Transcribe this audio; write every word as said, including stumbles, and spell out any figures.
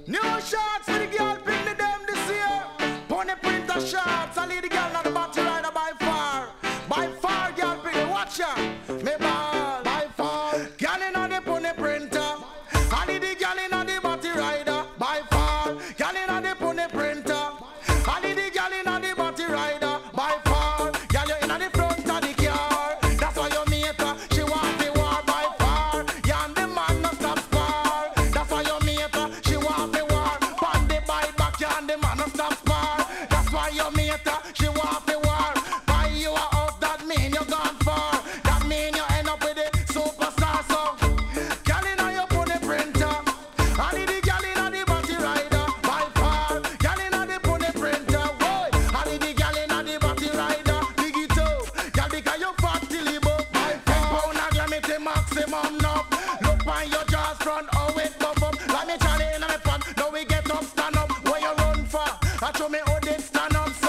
New shots for the girl, bring me them this year. Pony printer shots, I lead the girl on the body rider by far. By far, girl, bring me, watch ya. Me ball, by far. Girl in on the pony printer. I lead the girl in on the body rider by far. Girl in on the pony printer. I lead the girl in on the body rider by far. Girl, you in on the front of the car. That's why you meet her. She want the war by far. You and the man no stop spar. That's why you meet her. She want the war. Pan the buy back, you and the man no stop spar. That's why you meet her. She want the war. Buy you a house, that mean you gone far. That mean you end up with a superstar. So, girl in on your pony printer. I need the girl in on the body rider by far. Girl in on the pony printer. Boy, I need the girl in on the body rider. Dig it up, girl, because you fat till you buff by far. Pound a gram it a maximum now. Look on your jaws front, oh it buff up. Like me Charlie in on the front, now we get up, stand up. Where you run for? I show me how they stand up.